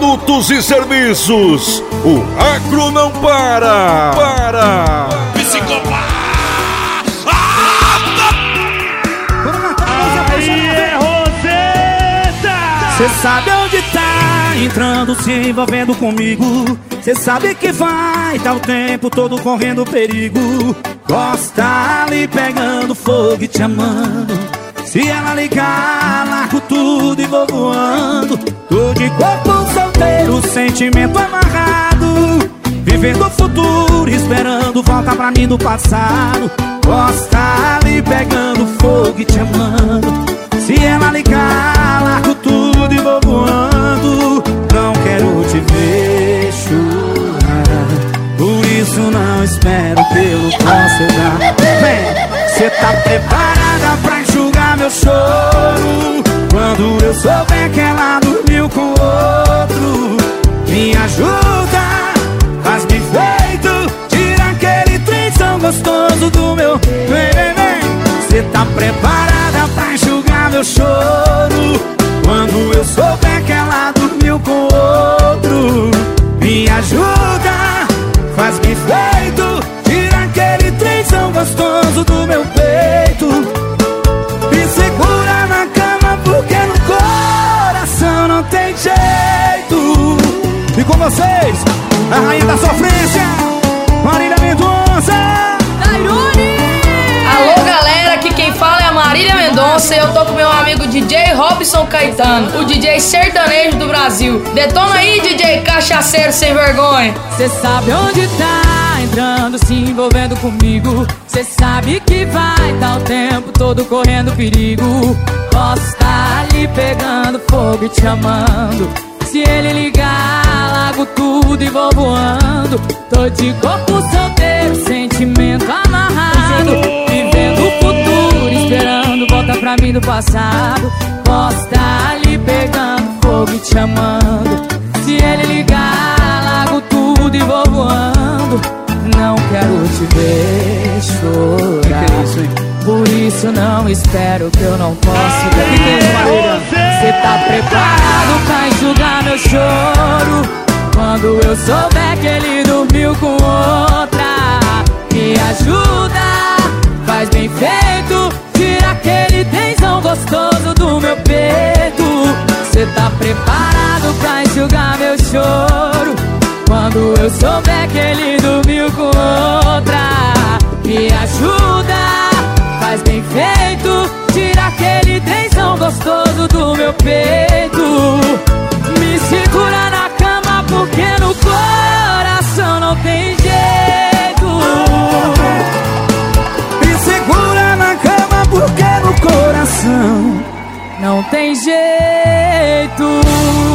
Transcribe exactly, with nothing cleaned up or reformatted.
Produtos e serviços. O agro não para. Para. Psicopata. Aí é Roseta. Cê sabe onde tá entrando, se envolvendo comigo. Cê sabe que vai, tá o tempo todo correndo perigo. Gosta ali pegando fogo e te amando. Se ela ligar, largo tudo e vou voando. Tô de corpo solteiro, sentimento amarrado, vivendo o futuro, esperando volta pra mim do passado. Gosta ali pegando fogo e te amando. Se ela ligar, largo tudo e vou voando. Não quero te ver chorar, por isso não espero pelo que você dá. Vem, cê tá preparada pra enxugar meu choro quando eu souber que ela dormiu com outro? Me ajuda, faz-me feito, tira aquele trenzão gostoso do meu. Vem, vem, vem. Cê tá preparada pra enxugar meu choro quando eu souber que ela dormiu com outro? Me ajuda, faz-me feito, tira aquele trenzão gostoso do meu peito. Me segura na cama porque no coração não tem jeito. E com vocês, a rainha da sofrência, Marília Mendonça. Alô galera, aqui quem fala é a Marília Mendonça. E eu tô com meu amigo D J Robson Caetano, o D J sertanejo do Brasil. Detona aí, D J cachaceiro sem vergonha. Cê sabe onde tá entrando, se envolvendo comigo. Cê sabe que vai, tá o tempo todo correndo perigo. Posso tá ali pegando fogo e te amando. Se ele ligar, largo tudo e vou voando. Tô de corpo solteiro, sentimento amarrado, vivendo o futuro, esperando volta pra mim do passado. Posso tá ali pegando fogo e te amando. Se ele ligar, largo tudo e vou voando. Não quero te ver chorar, que que é isso, hein? Por isso não espero que eu não posso ver. Cê tá preparado pra enxugar meu choro quando eu souber que ele dormiu com outra? Me ajuda, faz bem feito, tira aquele tensão gostoso do meu peito. Cê tá preparado pra enxugar meu choro quando eu souber que ele dormiu com outra? Me ajuda, faz bem feito, tira aquele tensão gostoso do meu peito. Me segura na cama porque no coração não tem jeito. Me segura na cama porque no coração não tem jeito.